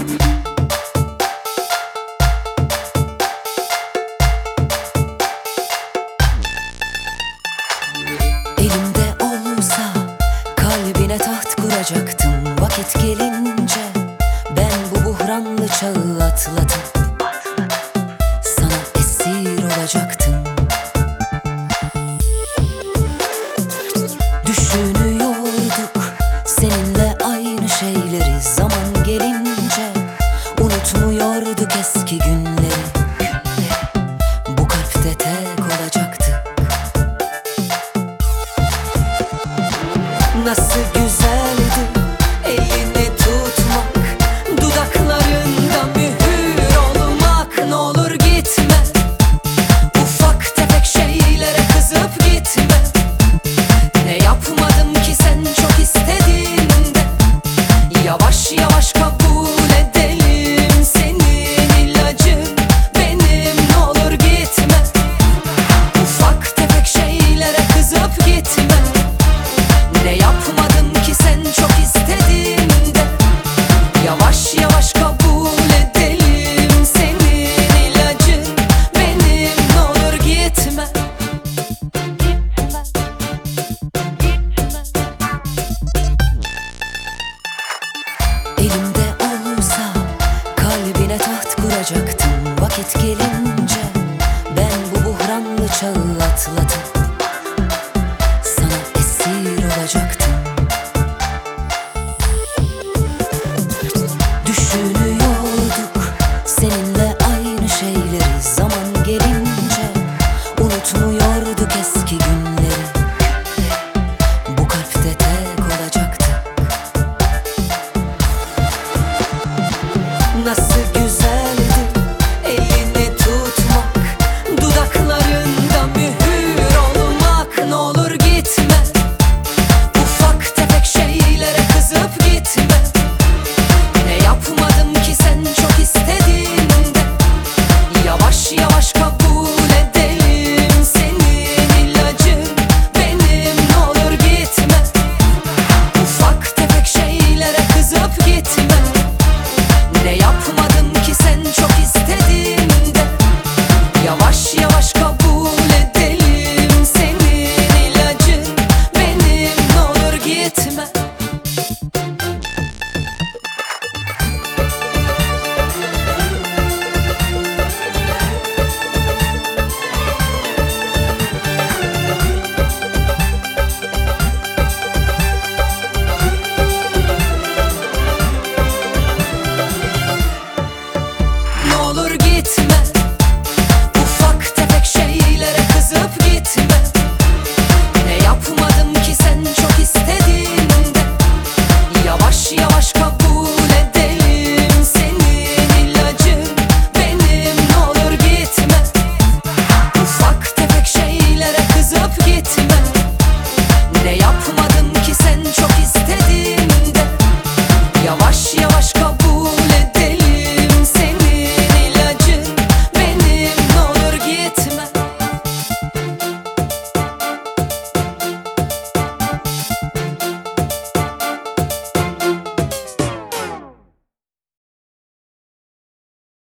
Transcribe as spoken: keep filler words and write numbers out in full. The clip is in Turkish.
Elimde olsa kalbine taht kuracaktım. Vakit gelince ben bu buhranlı çağı atladım. Sana esir olacaktım. Düşünüyorduk seninle aynı şeyleri. Zaman gelince unutmuyorduk eski günleri. Bu kalpte tek olacaktık. Nasıl güzeldi elini tutmak, dudaklarında mühür olmak. Ne olur gitme, ufak tefek şeylere kızıp gitme. Ne yapmadım ki sen çok istediğinde. Yavaş yavaş kabul edelim, senin ilacın benim. Ne olur gitme, ufak tefek şeylere kızıp gitme. Ne yapmadım ki sen çok istediğinde. Yavaş yavaş kabul edelim, senin ilacın benim. Ne olur gitme. Elimde olsa kalbine taht kuracaktım. Vakit gelince ben bu buhranlı çağı atladım. Sana esir olacaktım. Düşünüyorduk seninle aynı şeyleri. Zaman gelince unutmuyorduk eski günleri. Bu kalpte tek olacaktık. Nasıl güzeldi elini tutmak, dudaklarında mühür olmak. Ne olur gitme, ufak tefek şeylere kızıp gitme. Ne yapmadım ki sen çok istediğinde. Yavaş yavaş kabul edelim, senin ilacın benim. Ne olur gitme, ufak tefek şeylere kızıp gitme. Ne yapmadım ki sen çok istediğinde. Yavaş yavaş kabul edelim, senin ilacın benim. Ne olur gitme. Ne olur gitme, ufak tefek şeylere kızıp gitme. Ne yapmadım ki sen çok istediğinde. Yavaş yavaş kabul edelim, senin ilacın benim. Ne olur gitme, ufak tefek şeylere kızıp gitme. Ne yapmadım